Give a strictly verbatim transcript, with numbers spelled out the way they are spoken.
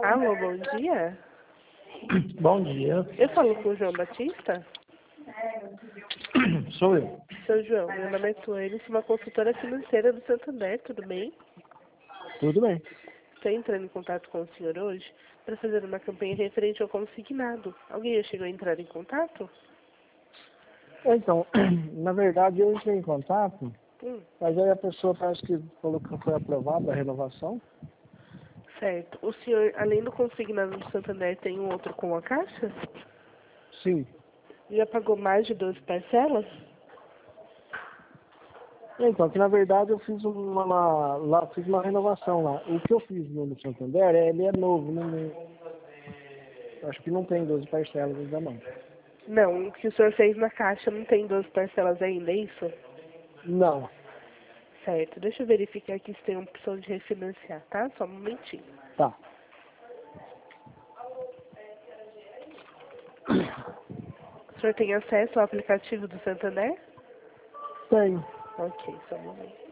Alô, bom dia. Bom dia. Eu falo com o João Batista? Sou eu. Seu João, meu nome é Tuane, sou uma consultora financeira do Santander, tudo bem? Tudo bem. Estou entrando em contato com o senhor hoje para fazer uma campanha referente ao consignado. Alguém já chegou a entrar em contato? Então, na verdade eu entrei em contato, Hum, mas aí a pessoa parece que falou que não foi aprovada a renovação. certo. O senhor, além do consignado do Santander, tem um outro com a Caixa? Sim. Já pagou mais de doze parcelas? Então, que na verdade eu fiz uma, uma- lá, fiz uma renovação lá. O que eu fiz no no Santander, é- ele é novo, não, não- acho que não tem doze parcelas ainda não. Não, o que o senhor fez na Caixa não tem doze parcelas ainda, é isso? Não. Certo. Deixa eu verificar aqui se tem opção de refinanciar, tá? Só um momentinho. Tá. O senhor tem acesso ao aplicativo do Santander? Tem. Ok, só um momento.